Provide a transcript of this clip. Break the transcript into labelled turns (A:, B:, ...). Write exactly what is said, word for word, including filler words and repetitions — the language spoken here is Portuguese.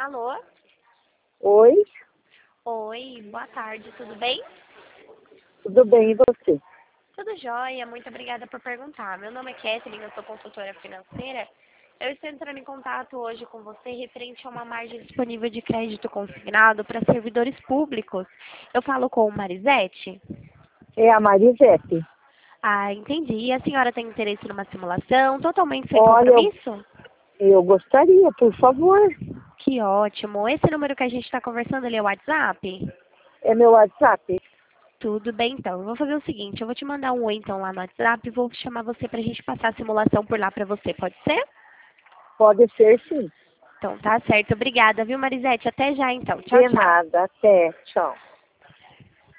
A: Alô?
B: Oi,
A: Oi, boa tarde, tudo bem?
B: tudo bem e você?
A: Tudo jóia, muito obrigada por perguntar. Meu nome é Kathleen, eu sou consultora financeira. Eu estou entrando em contato hoje com você referente a uma margem disponível de crédito consignado para servidores públicos. Eu falo com o Marisete?
B: É a Marisete.
A: Ah, entendi. E a senhora tem interesse numa simulação totalmente sem
B: Olha, eu,
A: compromisso?
B: eu gostaria, por favor.
A: Que ótimo. Esse número que a gente está conversando ali é o WhatsApp?
B: É meu WhatsApp?
A: Tudo bem, então. Eu vou fazer o seguinte, eu vou te mandar um oi, então, lá no WhatsApp e vou chamar você pra gente passar a simulação por lá pra você, pode ser?
B: Pode ser, sim.
A: Então, tá certo. Obrigada, viu, Marisete? Até já, então. Tchau,
B: De
A: tchau.
B: nada. Até. Tchau.